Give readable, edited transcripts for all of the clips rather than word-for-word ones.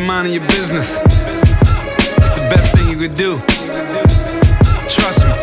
minding your business. It's the best thing you could do. Trust me.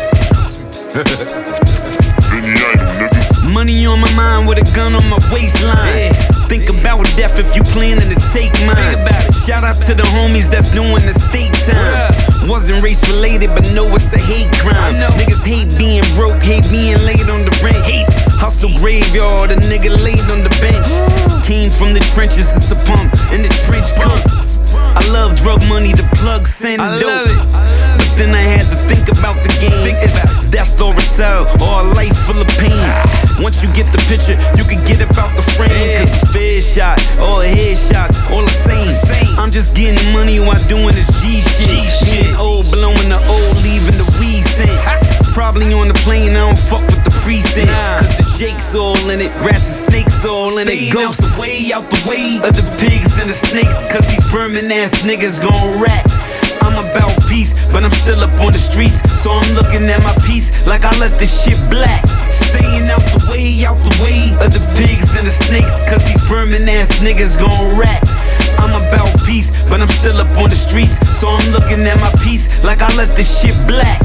Money on my mind with a gun on my waistline. Think about death if you planning to take mine. Shout out to the homies that's doing the state time. Wasn't race related, but know it's a hate crime. Niggas hate being broke, hate being laid on the rent. Hustle graveyard, a nigga laid on the bench. Came from the trenches, it's a pump in the trench coat. I love drug money, the plug send dope. But then I had to think about the game. It's death or a cell, or a life full of pain. Once you get the picture, you can get about the frame. Cause a fair shot, or a headshots, all the same. I'm just getting money while doing this G shit. Getting old, blowing the old, leaving the weed scent. Probably on the plane, I don't fuck with the precinct. Cause the Jake's all in it, rats and snakes all in it. Ghosts out the way of the pigs and the snakes. Cause these vermin ass niggas gon' rat. I'm about peace, but I'm still up on the streets. So I'm looking at my piece like I let this shit black. Staying out the way of the pigs and the snakes. Cause these vermin ass niggas gon' rat. I'm about peace, but I'm still up on the streets. So I'm looking at my piece like I let this shit black.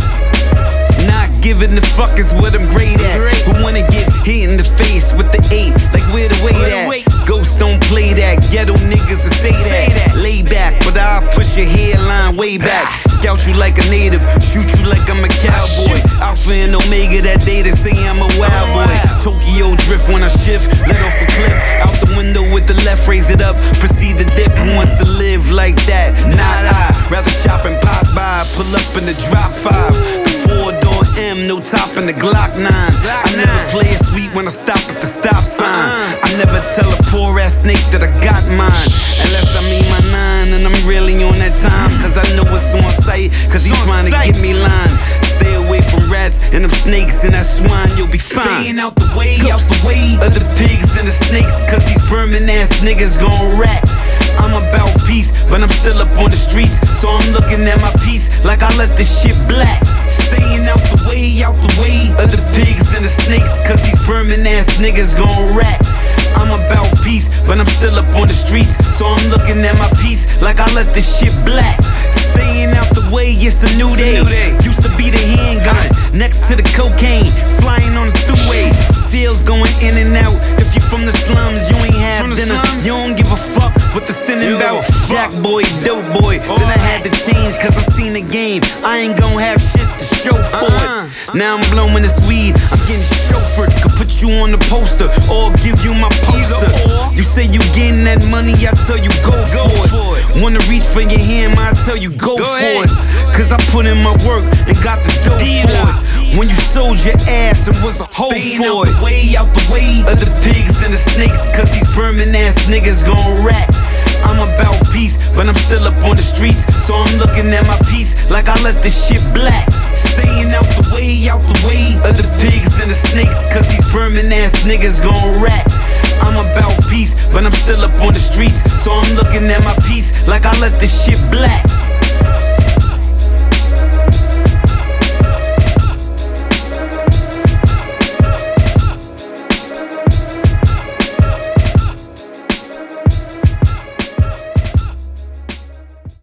Not giving the fuck is what I'm great at. Who wanna get hit in the face with the 8? Like where the weight at? Ghosts don't play that. Ghetto niggas that say that. Lay back, but I'll push your hairline way back. Scout you like a native, shoot you like I'm a cowboy. Alpha and Omega that day they say I'm a wild boy. Tokyo drift when I shift, let off a clip. Out the window with the left, raise it up. Proceed to dip. Who wants to live like that? Not I. Rather shop and pop by. Pull up in the drop 5. Four-door M, no top in the Glock 9. I never play it sweet when I stop at the stop sign. I never tell a poor ass snake that I got mine. Unless I mean my 9 and I'm really on that time. Cause I know it's on sight, cause he's trying to get me line. Stay away from rats and them snakes and that swine, you'll be fine. Staying out the way of the pigs and the snakes. Cause these vermin ass niggas gon' rat. I'm about peace, but I'm still up on the streets. So I'm looking at my piece like I let this shit black. Staying out the way of the pigs and the snakes. Cause these vermin ass niggas gon' rat. I'm about peace, but I'm still up on the streets. So I'm looking at my piece like I let this shit black. Staying out the way, it's a new day. Used to be the handgun, next to the cocaine. Flying on the throughway, sales going in and out. If you from the slums, you ain't have dinner. You don't give a fuck what the sinning about. Jack boy, dope boy. Then I had to change cause I seen the game. I ain't gon' have shit to show for it. Now I'm blowing this weed, I'm getting chauffeured. Could put you on the poster or give you my poster. You say you getting that money, I tell you go for it. Wanna reach for your hand, I tell you go for it. Cause I put in my work and got the dough for it. When you sold your ass and was a hoe for it. Out the way of the pigs and the snakes. Cause these vermin ass niggas gon' rat. I'm about peace, but I'm still up on the streets. So I'm looking at my piece like I let this shit black. Staying out the way of the pigs and the snakes. Cause these vermin ass niggas gon' rat. I'm about peace, but I'm still up on the streets. So I'm looking at my piece like I let this shit black.